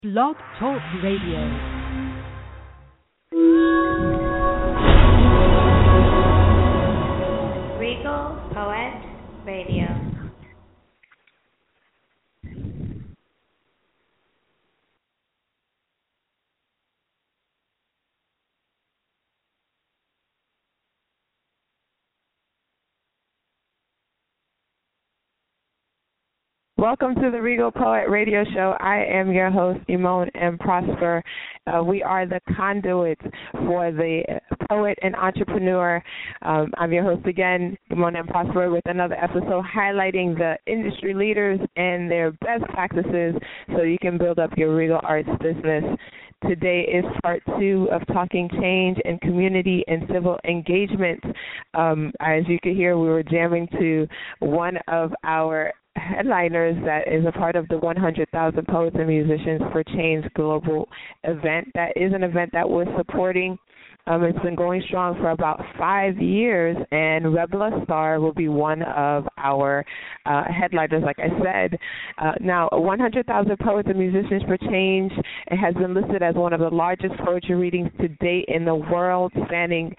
Blog Talk Radio. Regal Poet Radio. Welcome to the Regal Poet Radio Show. I am your host, Imone M. Prosper. We are the conduits for the poet and entrepreneur. I'm your host again, Imone M. Prosper, with another episode highlighting the industry leaders and their best practices so you can build up your Regal Arts business. Today is part 2 of Talking Change and Community and Civil Engagement. As you can hear, we were jamming to one of our headliners that is a part of the 100,000 Poets and Musicians for Change global event. That is an event that we're supporting. It's been going strong for about 5 years, and Rebla Star will be one of our headliners, like I said. Now, 100,000 Poets and Musicians for Change, it has been listed as one of the largest poetry readings to date in the world, spanning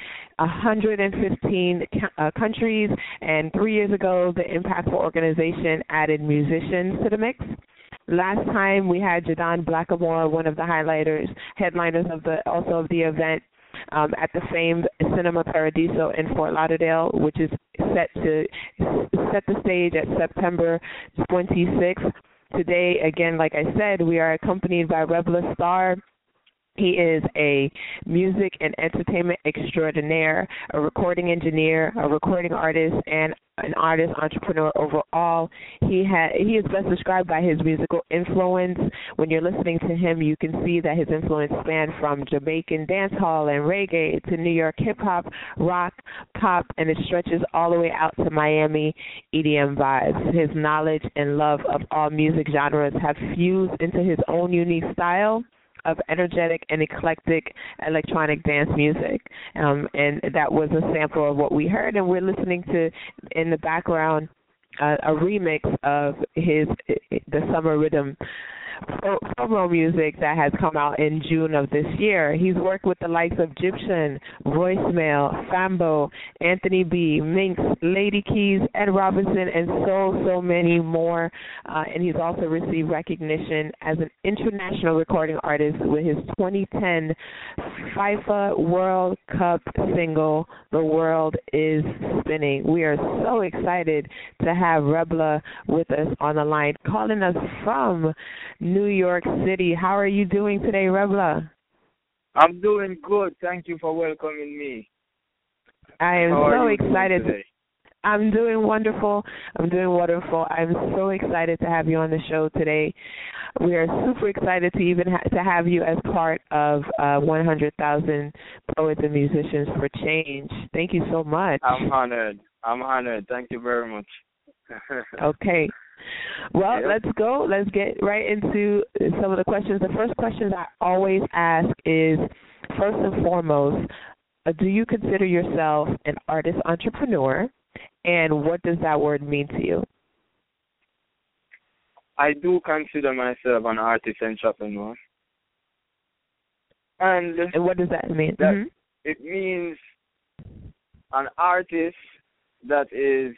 115 countries, and 3 years ago, the impactful organization added musicians to the mix. Last time we had Jadon Blackamore, one of the headliners of the event, at the famed Cinema Paradiso in Fort Lauderdale, which is set to set the stage at September 26th. Today, again, like I said, we are accompanied by Rebla Star. He is a music and entertainment extraordinaire, a recording engineer, a recording artist, and an artist entrepreneur overall. He is best described by his musical influence. When you're listening to him, you can see that his influence spanned from Jamaican dancehall and reggae to New York hip-hop, rock, pop, and it stretches all the way out to Miami EDM vibes. His knowledge and love of all music genres have fused into his own unique style of energetic and eclectic electronic dance music. And that was a sample of what we heard, and we're listening to, in the background, a remix of the Summer Rhythm promo music that has come out in June of this year. He's worked with the likes of Egyptian, Voicemail, Fambo, Anthony B, Minx, Lady Keys, Ed Robinson, and so many more. And he's also received recognition as an international recording artist with his 2010 FIFA World Cup single, The World is Spinning. We are so excited to have Rebla with us on the line, calling us from New York City. How are you doing today, Rebla? I'm doing good. Thank you for welcoming me. I am so excited. I'm doing wonderful. I'm so excited to have you on the show today. We are super excited to even to have you as part of 100,000 Poets and Musicians for Change. Thank you so much. I'm honored. Thank you very much. Okay. Well, Yep. Let's go. Let's get right into some of the questions. The first question I always ask is, first and foremost, do you consider yourself an artist entrepreneur, and what does that word mean to you? I do consider myself an artist entrepreneur. And what does that mean? It means an artist that is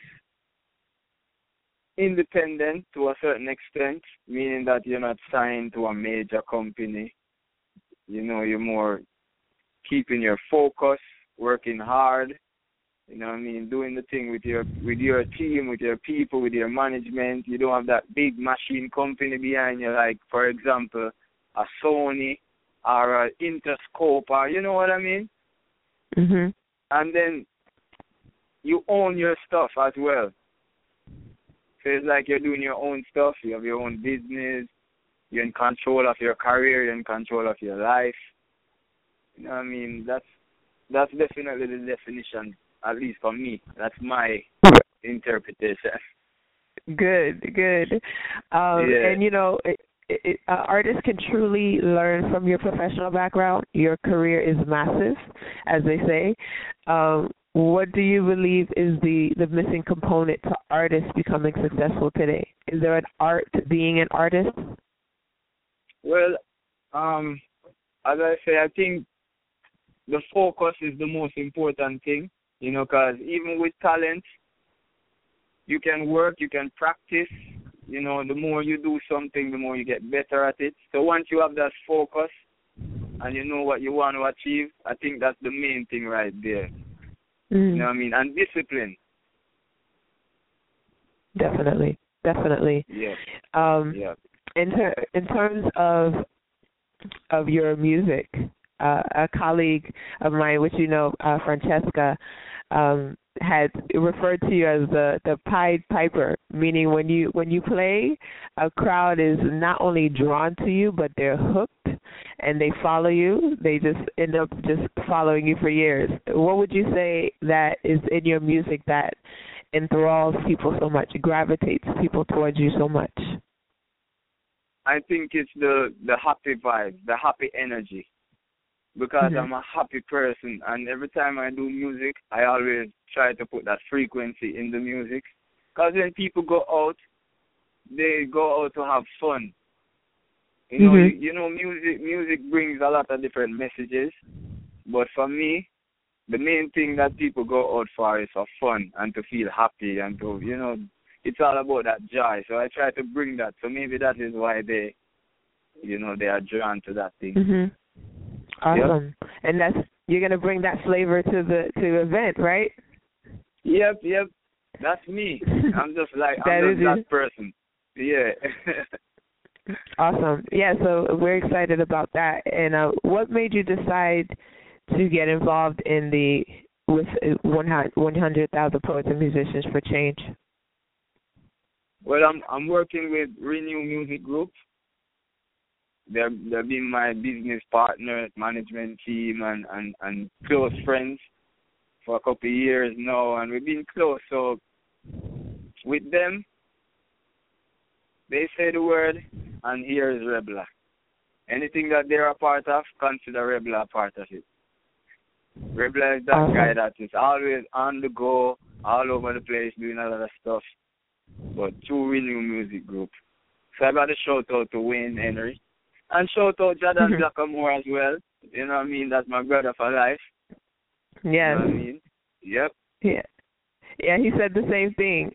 independent to a certain extent, meaning that you're not signed to a major company. You know, you're more keeping your focus, working hard, you know what I mean, doing the thing with your team, with your people, with your management. You don't have that big machine company behind you, like, for example, a Sony or an Interscope, or you know what I mean? Mm-hmm. And then you own your stuff as well. So it's like you're doing your own stuff, you have your own business, you're in control of your career, you're in control of your life. You know what I mean? That's definitely the definition, at least for me. That's my interpretation. Good. And, you know, artists can truly learn from your professional background. Your career is massive, as they say. What do you believe is the missing component to artists becoming successful today? Is there an art to being an artist? Well, As I say, I think the focus is the most important thing, because even with talent, you can work, you can practice. The more you do something, the more you get better at it. So once you have that focus and you know what you want to achieve, I think that's the main thing right there. You know what I mean? And discipline. Definitely. Yeah. In terms of your music, a colleague of mine, which Francesca, had referred to you as the Pied Piper, meaning when you play, a crowd is not only drawn to you, but they're hooked and they follow you. They just end up just following you for years. What would you say that is in your music that enthralls people so much, gravitates people towards you so much? I think it's the happy vibe, the happy energy. Because I'm a happy person, and every time I do music, I always try to put that frequency in the music. Because when people go out, they go out to have fun. Music brings a lot of different messages. But for me, the main thing that people go out for is for fun and to feel happy and to, it's all about that joy. So I try to bring that. So maybe that is why they are drawn to that thing. Mm-hmm. Awesome. Yep. And you're going to bring that flavor to the event, right? Yep. That's me. I'm just that person. Yeah. Awesome. Yeah, so we're excited about that. And what made you decide to get involved with 100,000 Poets and Musicians for Change? Well, I'm working with Renew Music Group. They've been my business partner, management team, and close friends for a couple of years now, and we've been close. So with them, they say the word, and here is Rebla. Anything that they're a part of, consider Rebla a part of it. Rebla is that guy that is always on the go, all over the place, doing a lot of stuff, but through Renew Music Group. So I got a shout out to Wayne Henry. And shout out Jordan Blackamore as well. You know what I mean? That's my brother for life. Yes. You know what I mean? Yep. Yeah, he said the same thing.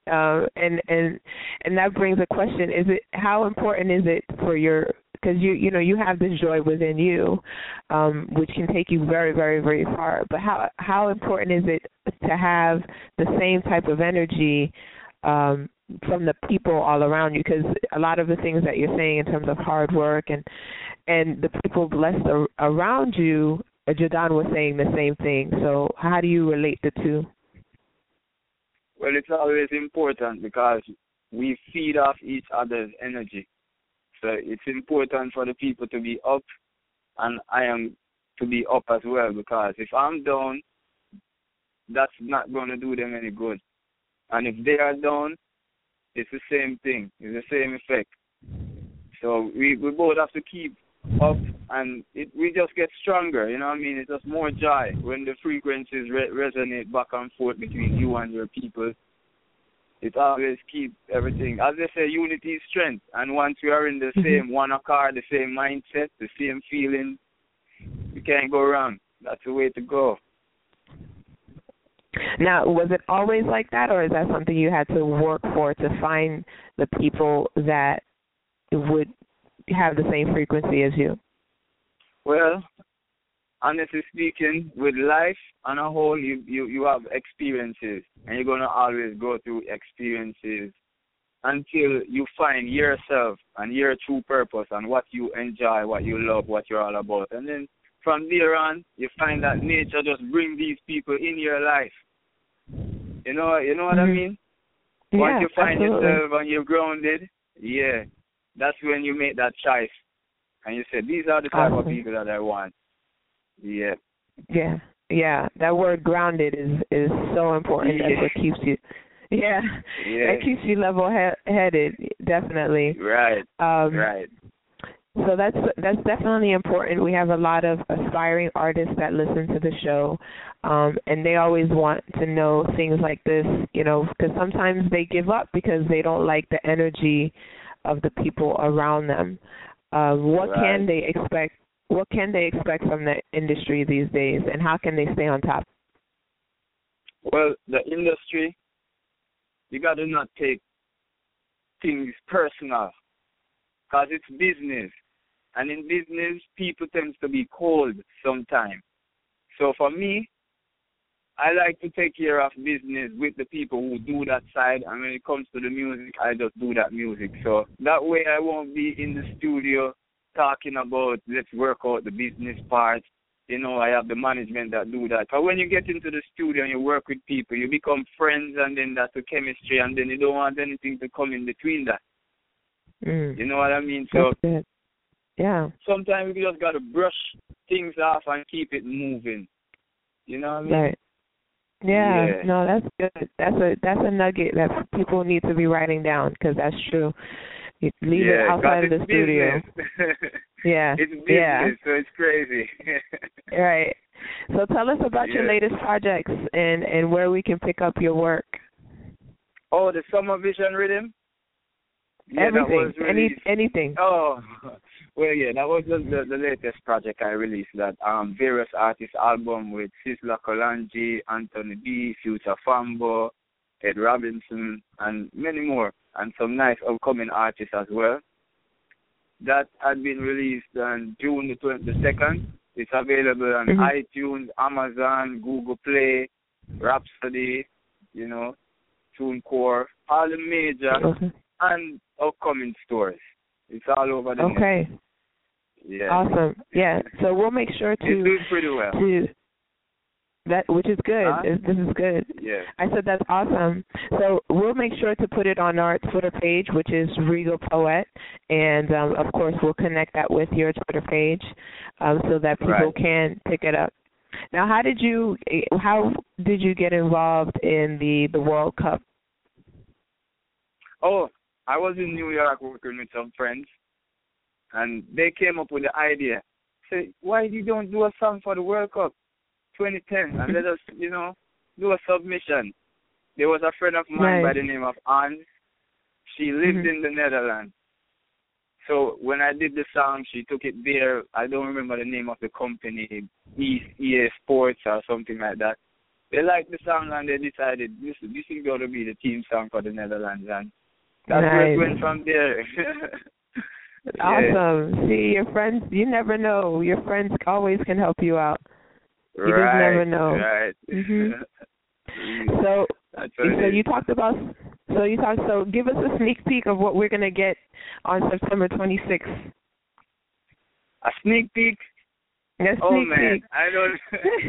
And that brings a question: how important is it for because you have this joy within you, which can take you very, very, very far. But how important is it to have the same type of energy from the people all around you? Because a lot of the things that you're saying in terms of hard work and the people blessed around you, Jordan was saying the same thing. So how do you relate the two? Well, it's always important because we feed off each other's energy. So it's important for the people to be up, and I am to be up as well, because if I'm down, that's not going to do them any good. And if they are down, it's the same thing. It's the same effect. So we both have to keep up, and we just get stronger, you know what I mean? It's just more joy when the frequencies resonate back and forth between you and your people. It always keeps everything. As they say, unity is strength. And once we are in the same one accord, the same mindset, the same feeling, we can't go wrong. That's the way to go. Now, was it always like that, or is that something you had to work for to find the people that would have the same frequency as you? Well, honestly speaking, with life on a whole, you have experiences, and you're going to always go through experiences until you find yourself and your true purpose and what you enjoy, what you love, what you're all about. And then from there on, you find that nature just brings these people in your life. You know what I mean? Yeah, once you find absolutely. yourself and you're grounded, that's when you make that choice. And you say, these are the type of people that I want. Yeah. That word grounded is so important. Yeah. That's what keeps you. Yeah. That keeps you level-headed, definitely. Right. Right. So that's definitely important. We have a lot of aspiring artists that listen to the show, and they always want to know things like this, because sometimes they give up because they don't like the energy of the people around them. What Right. can they expect? What can they expect from the industry these days, and how can they stay on top? Well, the industry, you got to not take things personal, because it's business. And in business, people tend to be cold sometimes. So for me, I like to take care of business with the people who do that side. And when it comes to the music, I just do that music. So that way I won't be in the studio talking about let's work out the business part. You know, I have the management that do that. But when you get into the studio and you work with people, you become friends, and then that's the chemistry, and then you don't want anything to come in between that. You know what I mean? So That's good. Yeah. sometimes we just got to brush things off and keep it moving. You know what I mean? Right. Yeah. No, that's good. That's a nugget that people need to be writing down, because that's true. You leave it outside of the studio. Yeah. It's business, yeah. so it's crazy. Right. So tell us about your latest projects and where we can pick up your work. Oh, the Summer Vision Rhythm? Yeah, Everything. That was Anything. Oh, well, yeah, that was the latest project I released. That various artists album with Sizzla Kalonji, Anthony B, Future Fambo, Ed Robinson, and many more, and some nice upcoming artists as well. That had been released on June the 22nd. It's available on iTunes, Amazon, Google Play, Rhapsody, you know, TuneCore, all the major and upcoming stores. It's all over the net. Yeah. Awesome. Yeah. So we'll make sure to. It's doing pretty well. That, which is good. This is good. Yeah. I said that's awesome. So we'll make sure to put it on our Twitter page, which is Regal Poet, and of course we'll connect that with your Twitter page, so that people can pick it up. Now, how did you get involved in the World Cup? Oh, I was in New York working with some friends, and they came up with the idea. Say, why you don't do a song for the World Cup 2010 and let us, you know, do a submission? There was a friend of mine by the name of Anne. She lived in the Netherlands. So when I did the song, she took it there. I don't remember the name of the company, EA Sports or something like that. They liked the song and they decided this is going to be the team song for the Netherlands. And that's where it went from there. Awesome. See, your friends, you never know. Your friends always can help you out. You just never know. Right. So give us a sneak peek of what we're going to get on September 26th. A sneak peek? A sneak peek. I don't.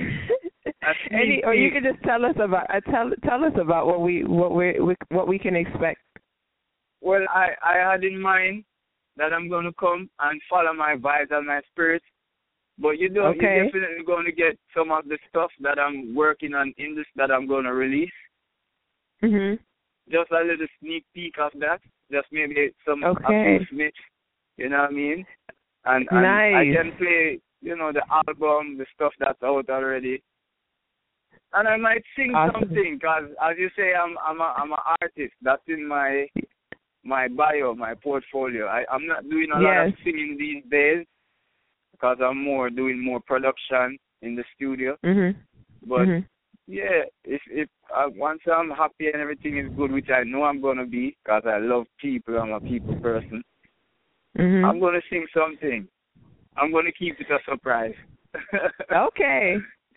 Or you can just tell us about what we can expect. Well, I had in mind that I'm going to come and follow my vibes and my spirit. But you're definitely going to get some of the stuff that I'm working on that I'm going to release. Just a little sneak peek of that. Just maybe some a few minutes, you know what I mean? And I can play, you know, the album, the stuff that's out already. And I might sing something, because as you say, I'm an artist. That's in my bio, my portfolio. I'm not doing a lot of singing these days, because I'm doing more production in the studio. But yeah, if once I'm happy and everything is good, which I know I'm gonna be, because I love people, I'm a people person. I'm gonna sing something. I'm gonna keep it a surprise. Okay.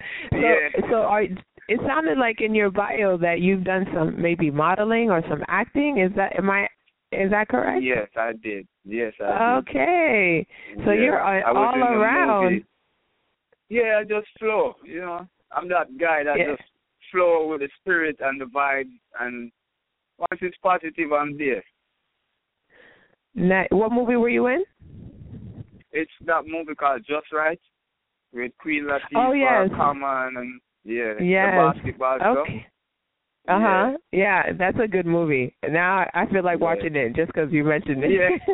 It sounded like in your bio that you've done some maybe modeling or some acting. Is that correct? Yes, I did. Okay. So you're all around. Yeah, I just flow, you know. I'm that guy that just flow with the spirit and the vibe, and once it's positive, I'm there. What movie were you in? It's that movie called Just Right with Queen Latifah, Common, and the basketball stuff. Yeah, that's a good movie. Now I feel like watching it just because you mentioned it.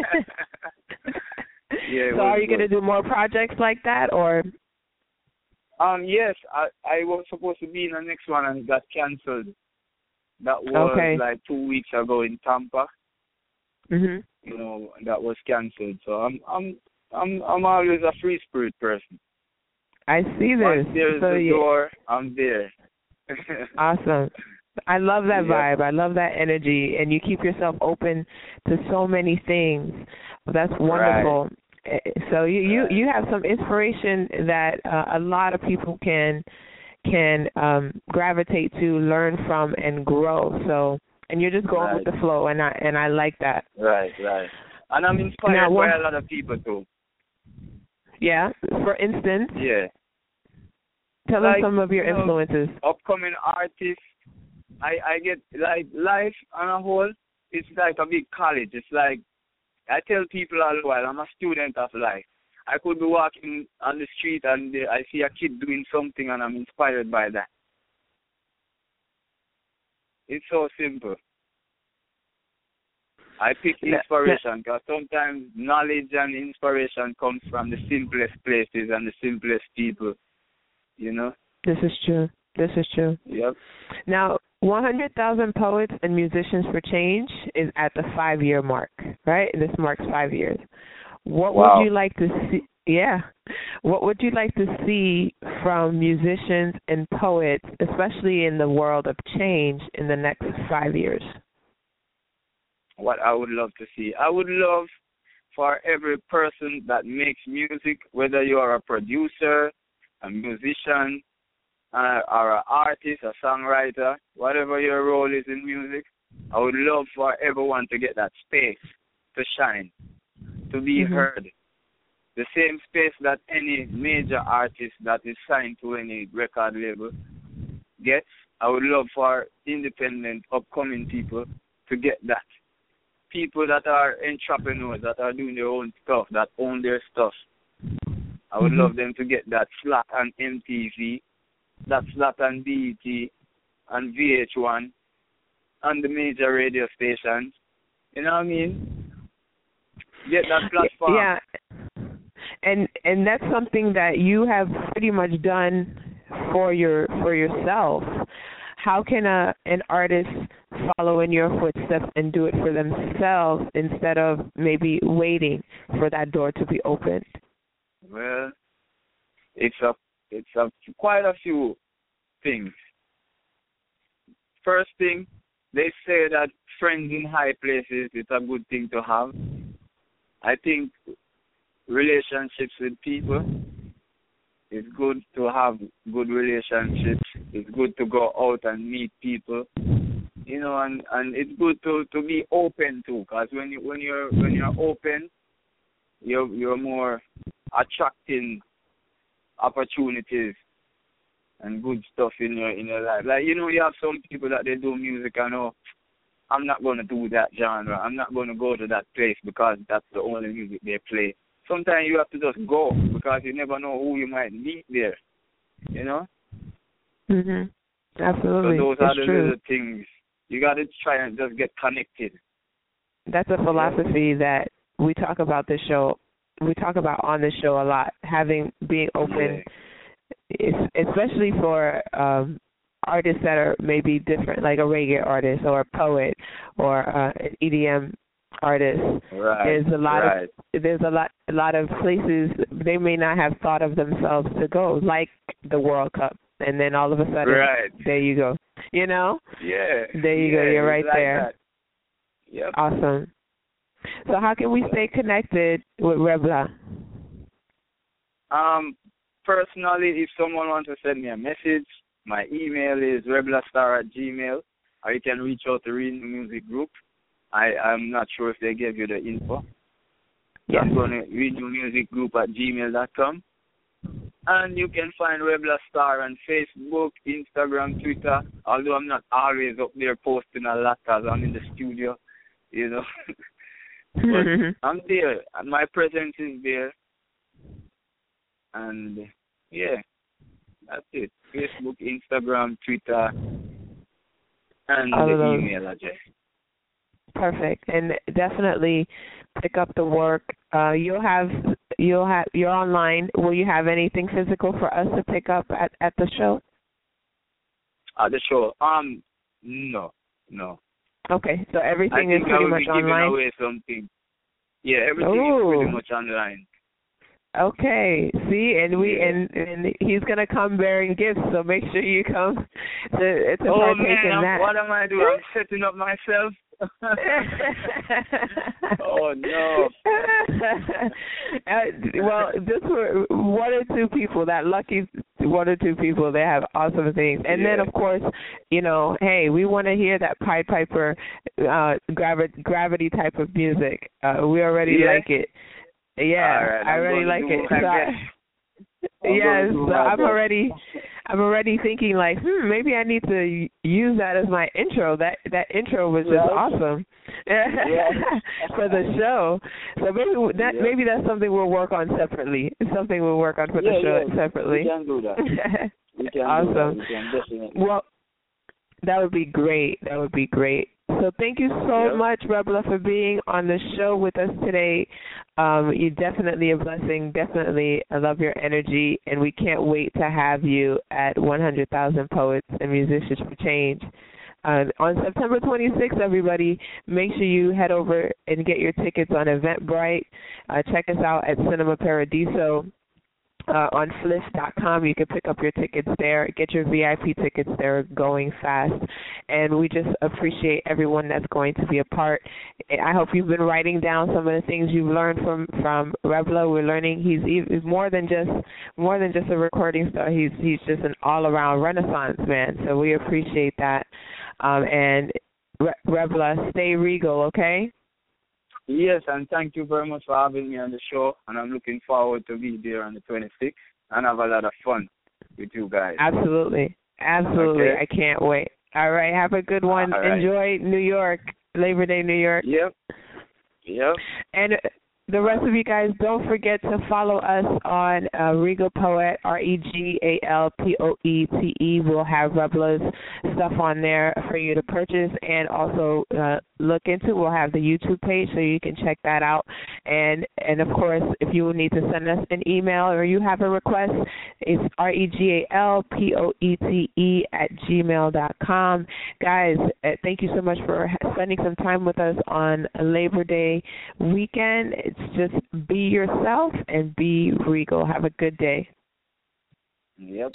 So are you going to do more projects like that, or? Yes, I was supposed to be in the next one and it got canceled. That was like 2 weeks ago in Tampa. Mhm. you know, that was cancelled. So I'm always a free spirit person. I see this. Once there's So the door, I'm there. awesome. I love that Yep. vibe. I love that energy, and you keep yourself open to so many things. That's wonderful. So you have some inspiration that a lot of people can gravitate to, learn from, and grow. So, and you're just going with the flow, and I like that. Right. And I'm inspired by a lot of people too. Yeah. For instance. Yeah. Tell us some of your influences. Upcoming artists. I get like life on a whole. It's like a big college. It's like I tell people all the while, I'm a student of life. I could be walking on the street and I see a kid doing something and I'm inspired by that. It's so simple. I pick inspiration because sometimes knowledge and inspiration comes from the simplest places and the simplest people, you know? This is true. Yep. Now, 100,000 Poets and Musicians for Change is at the 5-year mark, right? This marks 5 years. What would you like to see? Yeah. What would you like to see from musicians and poets, especially in the world of change, in the next 5 years? What I would love to see. I would love for every person that makes music, whether you are a producer, a musician, or an artist, a songwriter, whatever your role is in music, I would love for everyone to get that space to shine, to be heard. The same space that any major artist that is signed to any record label gets. I would love for independent, upcoming people to get that. People that are entrepreneurs, that are doing their own stuff, that own their stuff. I would love them to get that slot on MTV, that slot on BET, and VH1, and the major radio stations. You know what I mean? Get that platform. Yeah. And that's something that you have pretty much done for yourself. How can an artist follow in your footsteps and do it for themselves instead of maybe waiting for that door to be opened? Well, it's quite a few things. First thing, they say that friends in high places is a good thing to have. I think relationships with people, it's good to have good relationships. It's good to go out and meet people, you know, and it's good to be open too, because when you're open, you're more attracting opportunities and good stuff in your life. Like, you know, you have some people that they do music and I'm not going to do that genre. I'm not going to go to that place because that's the only music they play. Sometimes you have to just go because you never know who you might meet there, you know? Absolutely. So those are the little things. You got to try and just get connected. That's a philosophy that we talk about this show. We talk about on this show a lot, being open, especially for artists that are maybe different, like a reggae artist or a poet or an EDM artist. Right. There's a lot of places they may not have thought of themselves to go, like the World Cup, and then all of a sudden, there you go. You know? Yeah. There you go. You're right like there. That. Yep. Awesome. So how can we stay connected with Rebla? Personally, if someone wants to send me a message, my email is reblastar@gmail.com, or you can reach out to Read Music Group. I'm not sure if they gave you the info. Yes. I'm going to readmusicgroup@gmail.com. And you can find Rebla Star on Facebook, Instagram, Twitter, although I'm not always up there posting a lot because I'm in the studio, you know. But I'm there. My presence is there. And, yeah, that's it. Facebook, Instagram, Twitter, and the email address. Perfect, and definitely pick up the work. You're online. Will you have anything physical for us to pick up at the show? At the show, no. Okay, so everything I is think I pretty will much be giving online? away something. Yeah, everything is pretty much online. Okay, see, and he's gonna come bearing gifts, so make sure you come to partake in that. What am I doing? I'm setting up myself. Oh no! Well, just for one or two people, that lucky one or two people, they have awesome things. And then, of course, you know, hey, we want to hear that Pied Piper gravity type of music. We already like it. Yeah, right, I already like it. So I'm already thinking like, maybe I need to use that as my intro. That intro was just awesome for the show. So maybe that's something we'll work on separately. It's something we'll work on for the show separately. We can do that. Awesome. We can definitely. Well, that would be great. That would be great. So thank you so much, Rebla, for being on the show with us today. You're definitely a blessing. Definitely, I love your energy, and we can't wait to have you at 100,000 Poets and Musicians for Change. On September 26th, everybody, make sure you head over and get your tickets on Eventbrite. Check us out at Cinema Paradiso. On Fliss.com, you can pick up your tickets there. Get your VIP tickets. They're going fast. And we just appreciate everyone that's going to be a part. I hope you've been writing down some of the things you've learned from Rebla. We're learning he's more than just a recording star. He's just an all-around Renaissance man. So we appreciate that. And Rebla, stay regal, okay? Yes, and thank you very much for having me on the show, and I'm looking forward to be there on the 26th and have a lot of fun with you guys. Absolutely. Okay. I can't wait. All right, have a good one. Right. Enjoy New York, Labor Day, New York. Yep. And the rest of you guys, don't forget to follow us on Regal Poet, REGALPOETE. We'll have Rebla's stuff on there for you to purchase and also look into. We'll have the YouTube page so you can check that out. And of course, if you need to send us an email or you have a request, it's REGALPOETE@gmail.com. Guys, thank you so much for spending some time with us on Labor Day weekend. It's just be yourself and be regal. Have a good day. Yep.